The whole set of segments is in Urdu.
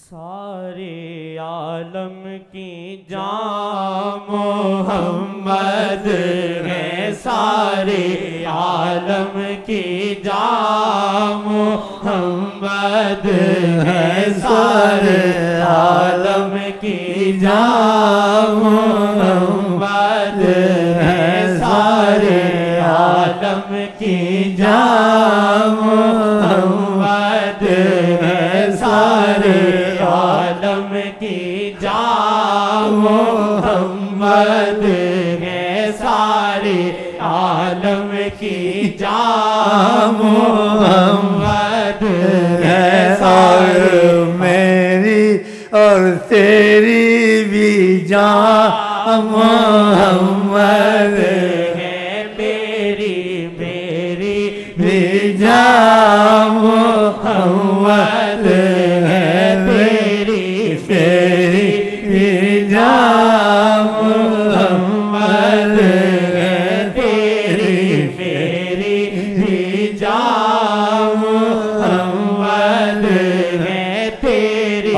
سارے عالم کی جان محمد ہے، سارے عالم کی جان محمد ہے، سارے عالم کی جان محمد ہے، سارے عالم کی جان محمد ہے، سارے عالم کی جان محمد ہے، سارے عالم کی جان محمد ہے، اور میری اور تیری بھی جان محمد ہے، میری بھی جان محمد ہے، تیری بھی جان محمد ہے، تیری بھی جان محمد ہے، تیری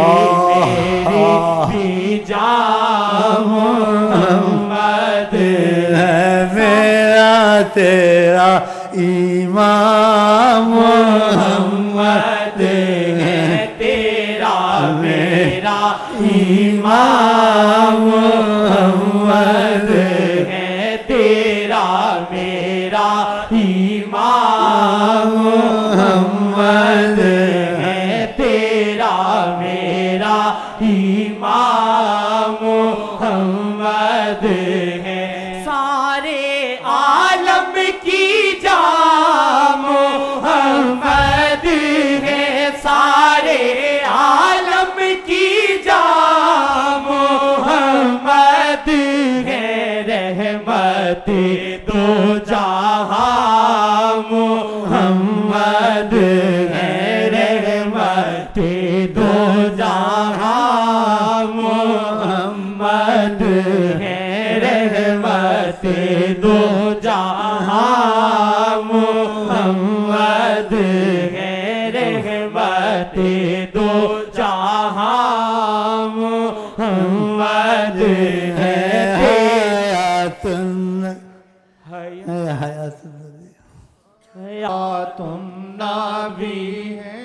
بھی جان محمد ہے، میرا تیرا ایمان محمد ہے، تیرا میرا ایمان محمد ہے، تیرا میرا ایمان محمد ہے، تیرا میرا ایمان محمد ہے، سارے عالم کی جان محمد ہے، سارے عالم کی جان محمد ہے، رحمت دو جہاں محمد ہے، رحمت دو جہاں محمد ہے، رحمت دو جہاں محمد ہے، رحمت دو جہاں محمد ہے، حیات حیات حیات النبی ہے،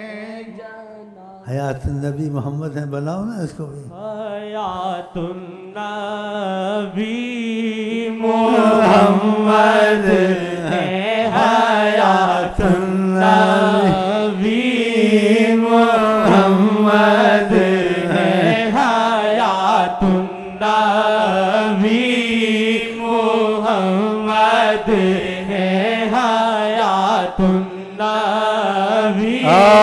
حیات النبی محمد ہیں، بناؤ نا اس کو بھی حیات النبی محمد ہے، حیات النبی محمد ہے، حیات النبی محمد ہے، حیات النبی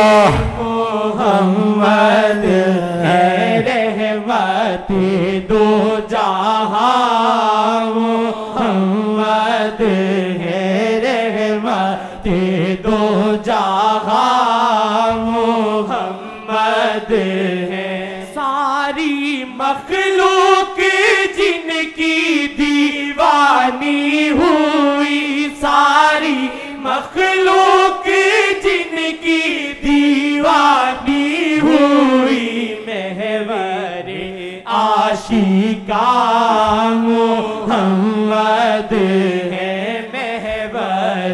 محمد ہے، رحمت دو جہاں محمد ہے، رحمت دو جہاں محمد ہے، ساری مخلوق جن کی دیوانی ہوئی، ساری مخلوق جن کی دیوانی ہوئی، محور عاشقاں محمد ہے، محور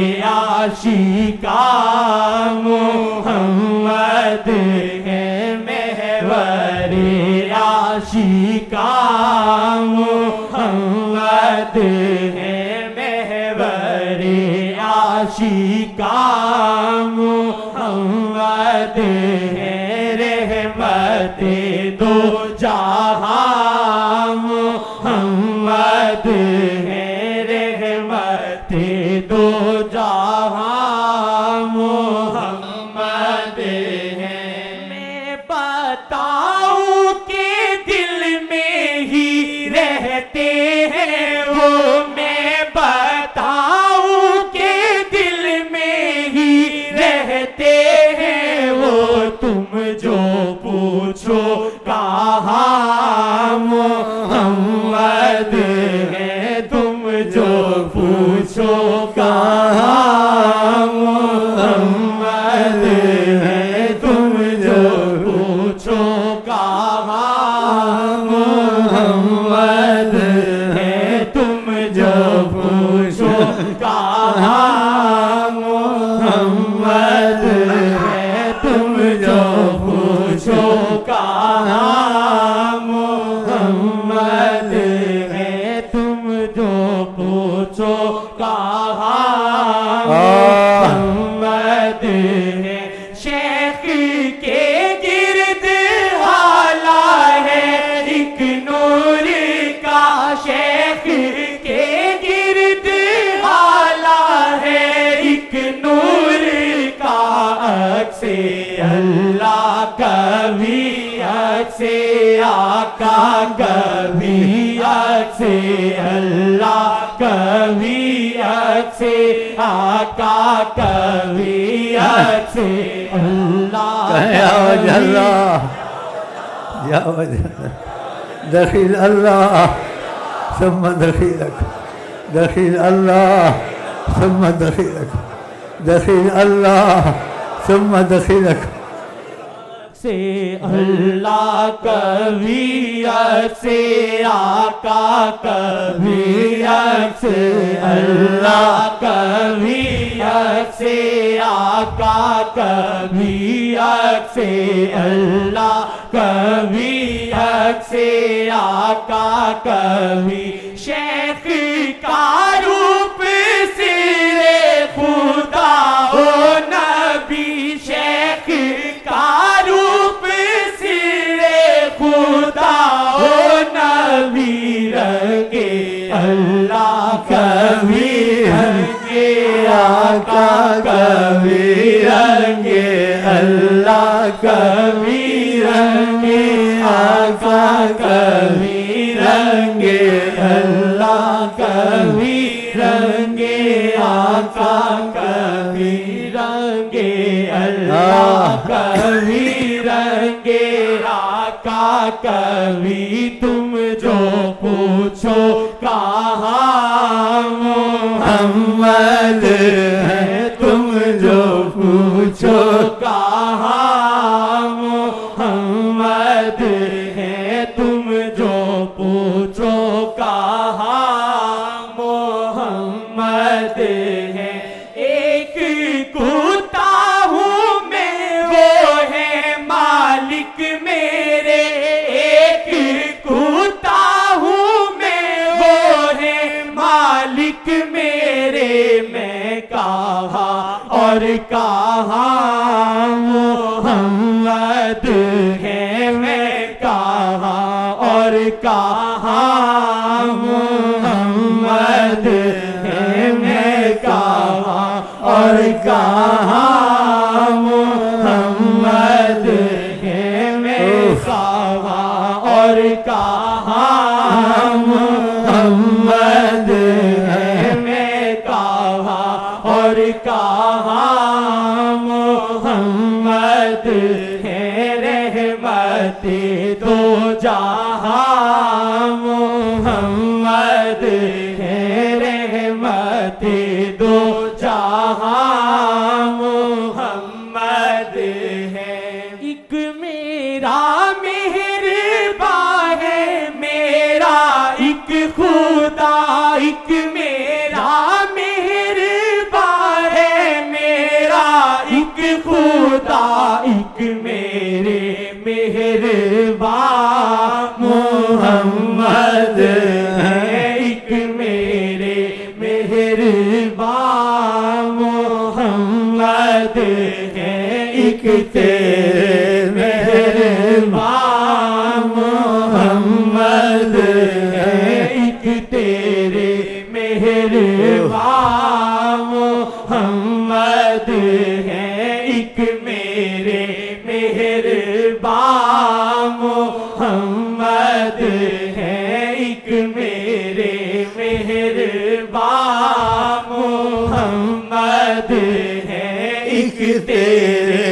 عاشقاں محمد ہے، محور عاشقاں محمد ہے، محور عاشقاں محمد ہے، رحمت دو جہاں محمد ہے، رحمت دو جہاں محمد ہے، میں بتاؤں کہ دل میں ہی رہتے ہیں وہ، میں بتاؤں کہ دل میں ہی رہتے ہیں وہ، تم جو پوچھو کہاں محمد ہے، تم جو پوچھو کہاں محمد ہے، تم جو پوچھو کبھی عکسِ آقا کبھی عکسِ اللہ کبھی عکسِ آقا کبھی عکسِ اللہ یا وجہ اللہ یا وجہ اللہ دخیل اللہ ثم دخیلک دخیل اللہ ثم دخیلک دخیل اللہ ثم دخیلک سے اللہ کبھی عکسِ آقا کبھی عکسِ اللہ کبھی عکسِ آقا کبھی عکسِ اللہ کبھی عکسِ آقا کبھی شیخ کا روپ سرے خدا ہو نبی شیخ کا روپ سرے خدا ہو نبی رنگے اللہ کبھی رنگے آقا کبھی رنگے اللہ کبھی رنگے آقا کبھی رنگے اللہ کبھی رنگے آقا کبھی رنگے اللہ کبھی رنگے آقا کبھی تم جو پوچھو کہاں محمد ہے تم جو پوچھو کہاں محمد ہے تم جو پوچھو کہاں محمد ہے ایک کتا ہوں میں وہ ہے مالک میرے ایک کتا ہوں میں وہ ہے مالک میرے میں کہاں اور کہاں محمد ہے میں کہاں اور کہاں محمد ہے میں کہاں اور کہاں محمد ہے میں کہاں اور کہاں محمد ہے میں کہاں اور کہاں محمد ہے رحمت دو جہاں محمد ہے رحمت دو جہاں محمد ہے ایک میرا مہربان ہے میرا ایک خدا ایک میرا مہربان ہے میرا ایک خدا ایک میرے مہربان محمد ہے ایک میرے مہربان محمد ہے ایک تیرے مہربان محمد ہے ایک تیرے مہربان محمد ہے ایک میرے مہربان محمد ہے ایک میرے مہربان محمد ہے ایک تیرے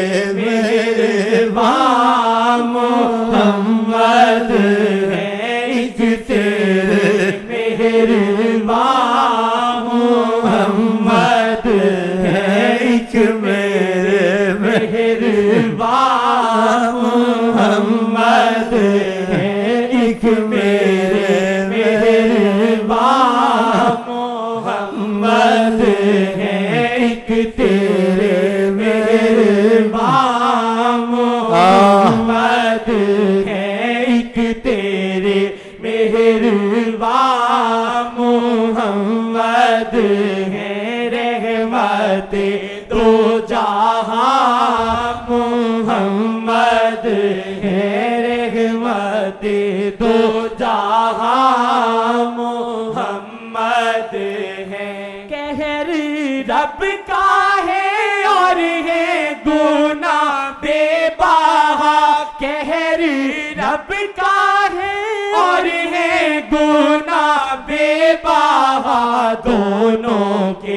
مہربان محمد ہے ایک تیرے مہربان محمد ہے ایک میرے مہربان محمد ہے ایک میرے مہربان محمد ہے ایک تیرے مہربان محمد ہے ایک تیرے مہربان محمد ہے رحمت دو جہاں محمد ہے رحمت دو جہاں محمد ہے قہر رب کا ہے اور ہے گناہ بے بہا سب کا ہے اور ہے گناہ بے بہا دونوں کے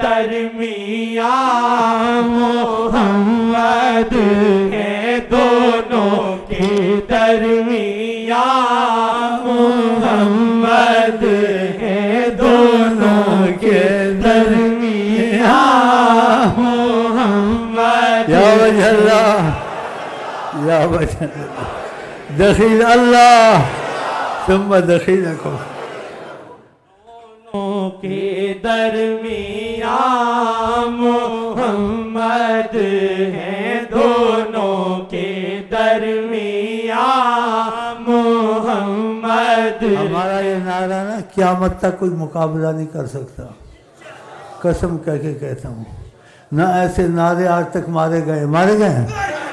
درمیان محمد ہے دونوں کے درمیان محمد ہے دونوں کے درمیان محمد یا وجہ اللہ یا وجہ اللہ دخیل اللہ ثم دخیلکم دونوں کے درمیان محمد ہے دونوں کے درمیان محمد. ہمارا یہ نعرہ نا قیامت تک کوئی مقابلہ نہیں کر سکتا، قسم کہہ کے کہتا ہوں. نہ ایسے نعرے آج تک مارے گئے ہیں.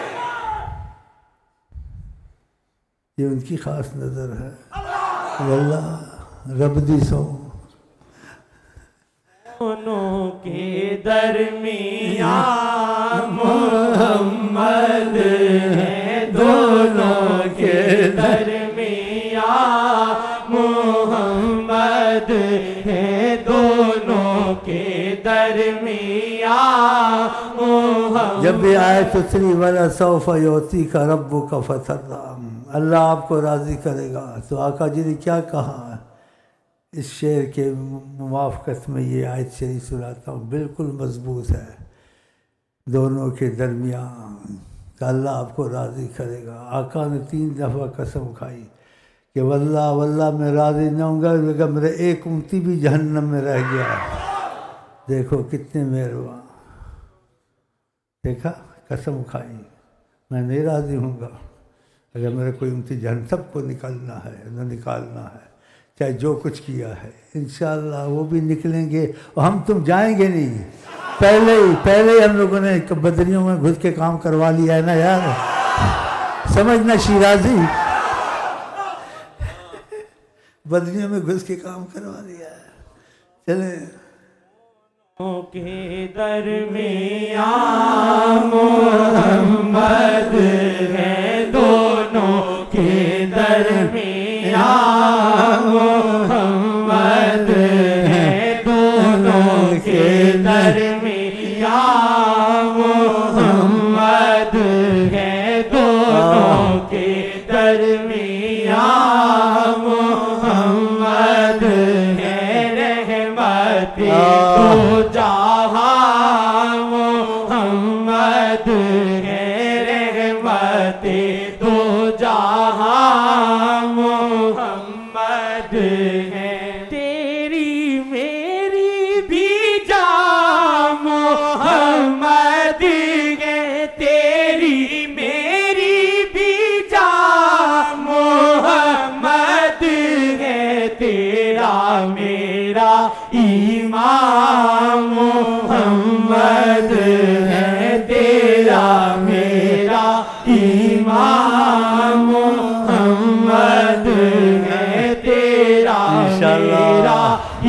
یہ ان کی خاص نظر ہے. واللہ رب دی سو دونوں کے درمیان محمد ہے دونوں کے درمیان محمد ہے دونوں کے درمیان محمد. جب بھی آیت اتری وَلَسَوْفَ يُعْطِيكَ رَبُّكَ فَتَرْضَىٰ، اللہ آپ کو راضی کرے گا. تو آقا جی نے کیا کہا اس شعر کے موافقت میں یہ آیت شریف سناتا ہوں، بالکل مضبوط ہے. دونوں کے درمیان کہ اللہ آپ کو راضی کرے گا. آقا نے 3 دفعہ قسم کھائی کہ واللہ واللہ میں راضی نہ ہوں گا لیکن میرے ایک امتی بھی جہنم میں رہ گیا. دیکھو کتنے مہربان. دیکھا قسم کھائی میں نہیں راضی ہوں گا اگر میرے کوئی امتی جہنم. سب کو نکلنا ہے نہ نکالنا ہے چاہے جو کچھ کیا ہے. انشاءاللہ وہ بھی نکلیں گے اور ہم تم جائیں گے نہیں. پہلے ہی ہم لوگوں نے بدریوں میں گھس کے کام کروا لیا ہے نا یار. سمجھنا شیرازی بدریوں میں گھس کے کام کروا لیا ہے. چلیں کے درمیان محمد ہے دونوں کے درمیان محمد ہے دونوں کے درمیان محمد ہے دونوں کے درمیان محمد ہے رحمت دو جہاں محمد ہے رحمت دو جہاں محمد ہے. تیری میری بھی جان محمد ہے تیری میری بھی جان محمد ہے. تیرا میرا ایمان محمد ہے تیرا میرا ایمان محمد ہے تیرا میرا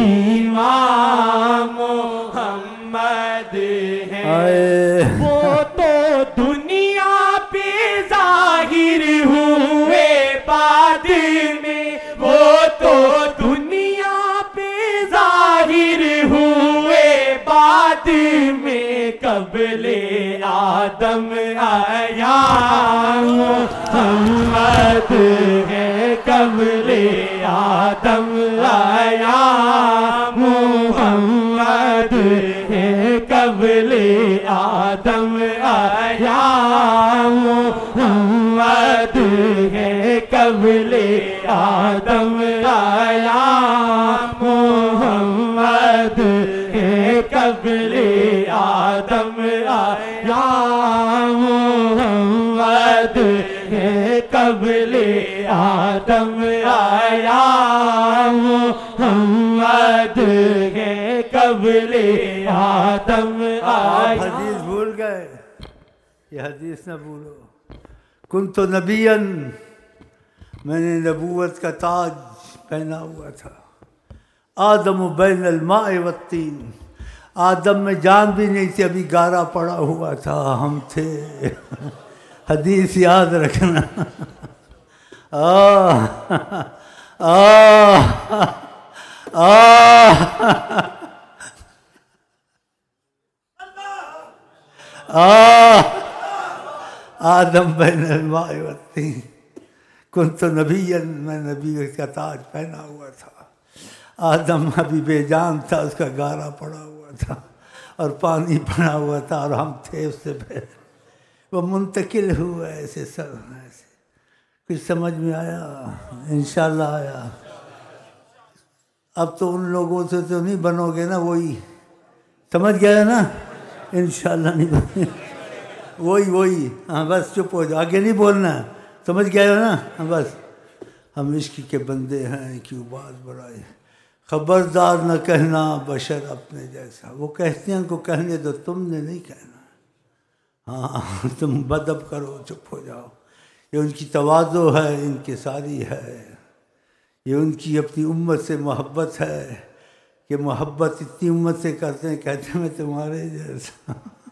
ایمان محمد ہے. وہ تو دنیا پہ ظاہر ہوئے بعد میں وہ تو دنیا پہ ظاہر ہوئے بعد میں قبل آدم آیا محمد ہے قبل آدم آیا محمد ہے قبل آدم آیا محمد ہے قبل آدم آیا محمد ہے قبل آدم آیا محمد ہے قبل آدم آیا محمد ہے قبل آدم آیا. حدیث بھول گئے، یہ حدیث نہ بھولو. کنت نبیًا، میں نے نبوت کا تاج پہنا ہوا تھا. آدم بین الماء والطین، آدم میں جان بھی نہیں تھی، ابھی گارا پڑا ہوا تھا، ہم تھے. حدیث یاد رکھنا. آدم بین الماء والطین، کنت نبیا، میں نبی کا تاج پہنا ہوا تھا. آدم ابھی بے جان تھا، اس کا گارا پڑا ہوا تھا اور پانی پڑا ہوا تھا اور ہم تھے اس سے پہلے. وہ منتقل ہوا ایسے سب ایسے. کچھ سمجھ میں آیا؟ انشاءاللہ آیا. اب تو ان لوگوں سے تو نہیں بنو گے نا، وہی سمجھ گیا نا؟ انشاءاللہ نہیں بنے. وہی ہاں بس چپ ہو جاؤ، آگے نہیں بولنا. سمجھ گئے ہو نا؟ ہاں بس ہم عشق کے بندے ہیں، کیوں بات بڑھائے. خبردار نہ کہنا بشر اپنے جیسا. وہ کہتے ہیں ان کو کہنے دو، تم نے نہیں کہنا. ہاں تم بدب کرو، چپ ہو جاؤ. یہ ان کی تواضع ہے، ان کی ساری ہے. یہ ان کی اپنی امت سے محبت ہے کہ محبت اتنی امت سے کرتے ہیں، کہتے ہیں میں تمہارے جیسا.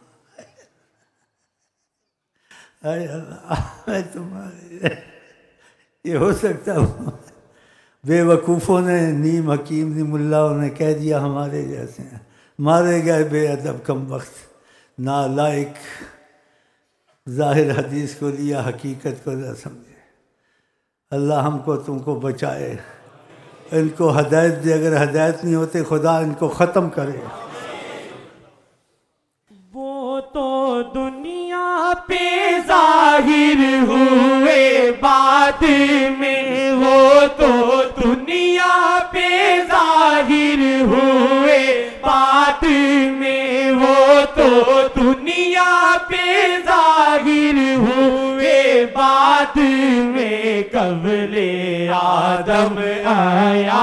اے اللہ میں تمہارے. یہ ہو سکتا ہے؟ بے وقوفوں نے، نیم حکیم نیم اللہ نے کہہ دیا ہمارے جیسے ہیں. مارے گئے بے ادب کم وقت نالائق. ظاہر حدیث کو لیا، حقیقت کو نہ سمجھے. اللہ ہم کو تم کو بچائے، ان کو ہدایت دے. اگر ہدایت نہیں ہوتے خدا ان کو ختم کرے. وہ تو دنیا پہ ظاہر ہوئے بعد میں، وہ تو دنیا پہ ظاہر ہوئے بعد میں، وہ تو دنیا پہ ظاہر ہوئے بعد میں. قبل آدم آیا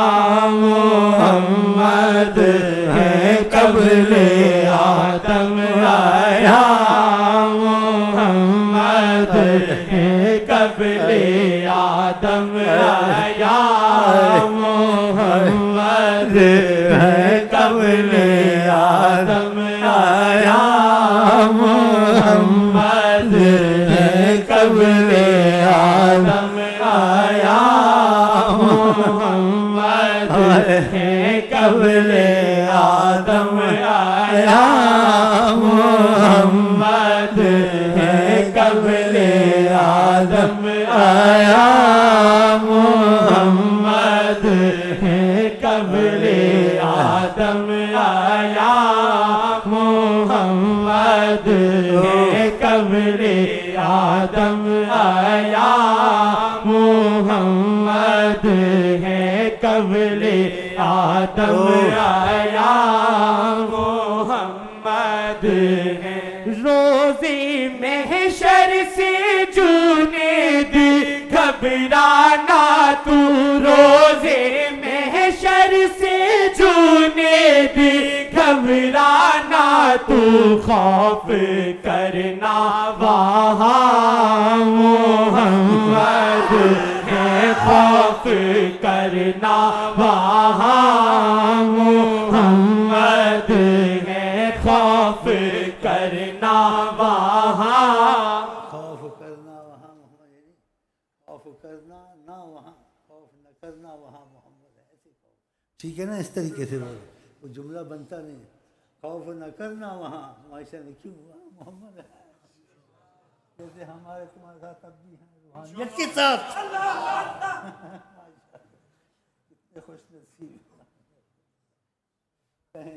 محمد ہے، قبل آدم آیا محمد ہے، قبل آدم آیا محمد ہے، قبل آدم آیا محمد ہے، قبل آدم آیا محمد ہے، قبل آدم آیا محمد ہے، قبل آدم آیا محمد ہے، قبل آدم آیا محمد ہے، قبل آدم آیا محمد ہے، قبل آدم آیا محمد ہے. روزے محشر سے جنید گھبرانا تو، روزے محشر سے جنید گھبرانا تو، خوف کرنا وہاں محمد ہے، خوف کرنا وہاں محمد ہے، خوف کرنا وہاں. خوف کرنا وہاں محمد ہے، خوف کرنا نہ وہاں، خوف نہ کرنا وہاں محمد ہے. ایسے ٹھیک ہے نا؟ اس طریقے سے وہ جملہ بنتا نہیں. خوف نہ کرنا وہاں معاشرے میں کیوں ہوا محمد ہے. جیسے ہمارے تمہارے ساتھ اب بھی ہیں روحانیت کے ساتھ. کتنے خوش نصیب کہیں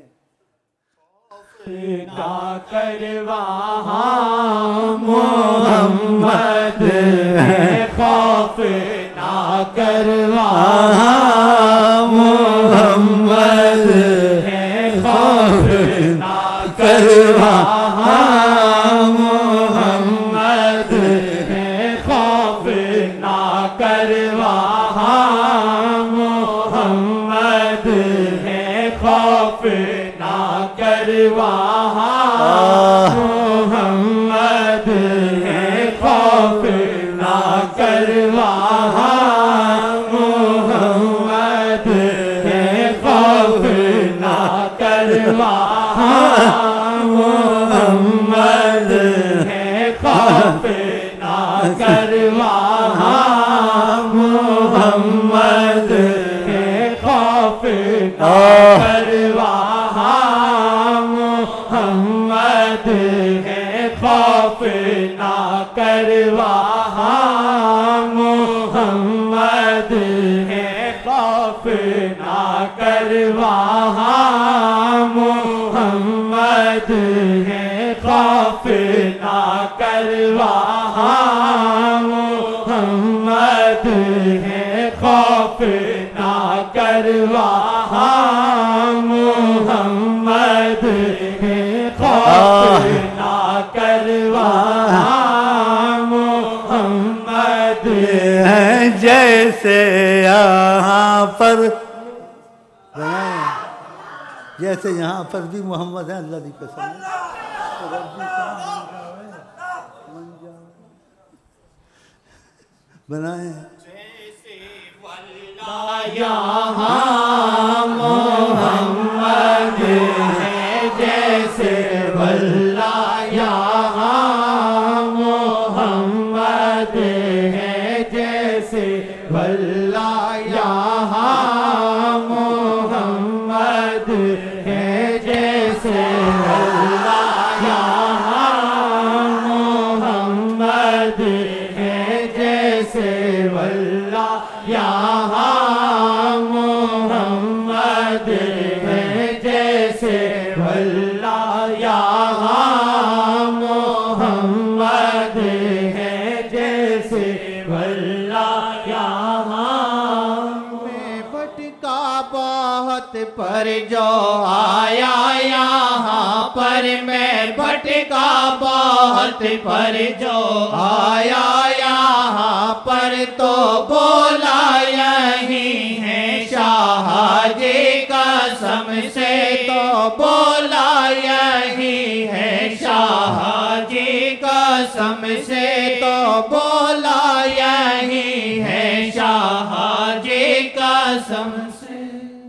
نہ کر وہاں محمد ہے، خوف نہ کر وہاں محمد ہے، خوف نہ کر وہاں محمد ہے، خوف نہ کر وہاں محمد ہے، خوف نہ کر وہاں محمد ہے، خوف نہ کر وہاں محمد ہے، خوف نہ کر وہاں محمد ہے، خوف نہ کر وہاں وہاں محمد ہے خوف نہ کر وہاں محمد ہے خوف نہ کر وہاں محمد ہے خوف نہ کر وہاں محمد ہے جیسے یہاں پر جیسے یہاں پر بھی محمد ہے اللہ کی قسم بنائیں یہاں محمد ہے جیسے واللہ یہاں محمد ہے جیسے واللہ یہاں محمد ہے جیسے واللہ یہاں محمد ہے جیسے واللہ یہاں محمد ہے جیسے واللہ یہاں محمد ہے جیسے واللہ یہاں میں بھٹکا بہت پر جو آیا یہاں پر میں بھٹکا بہت پر جو آیا یہاں پر تو بولا یہی ہے شاہ جی قسم سے تو بولا یہی ہے شاہ جی قسم سے تو بولا یہی ہے شاہ جی قسم سے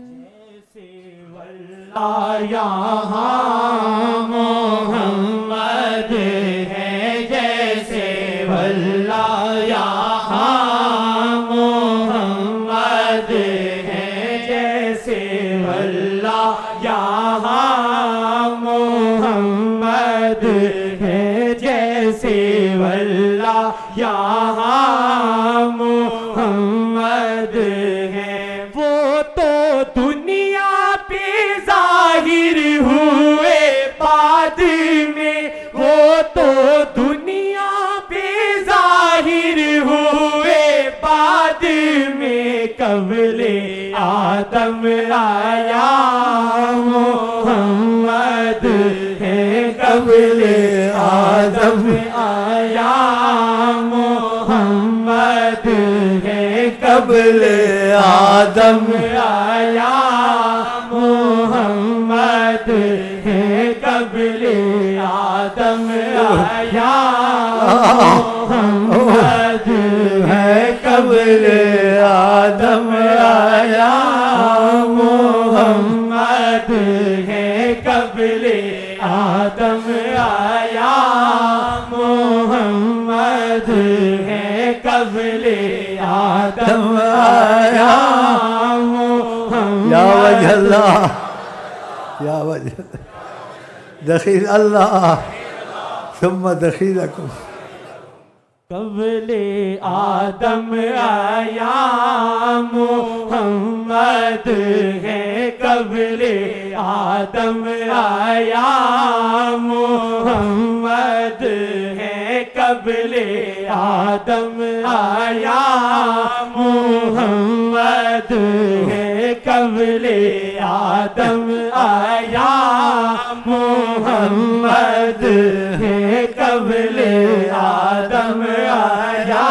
یہاں محمد ہے جیسے واللہ یہاں محمد ہے جیسے واللہ یہاں محمد ہے جیسے واللہ یہاں محمد ہے وہ تو دنیا پہ ظاہر ہوئے بعد میں وہ تو دنیا پہ ظاہر ہوئے بعد میں قبل آدم آیا محمد ہے قبل آدم آیا محمد ہے قبل آدم آیا محمد ہے قبل آدم آیا محمد ہے قبل آدم آیا محمد ہے قبل آدم آیا محمد ہے قبل آدم آیا یا وجہ اللہ یا وجہ دخیل اللہ ثم دخیلکم قبل آدم آیا محمد ہے قبل آدم آیا محمد ہے قبل آدم آیا محمد ہے قبل آدم آیا محمد ہے قبل آدم آیا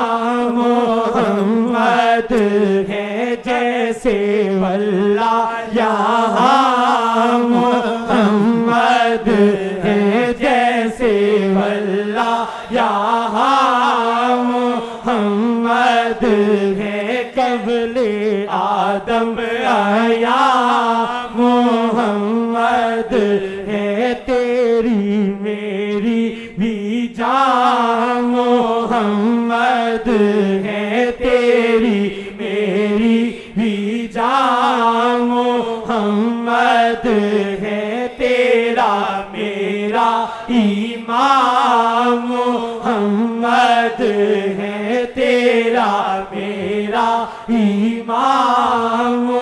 محمد ہے جیسے واللہ یہاں محمد ہے جیسے واللہ یہاں محمد ہے قبل آدم آیا محمد ہے تیری میری بھی جان محمد ہے تیری میری بھی جان محمد ہے تیرا میرا ایمان محمد ہے تیرا میرا ایمان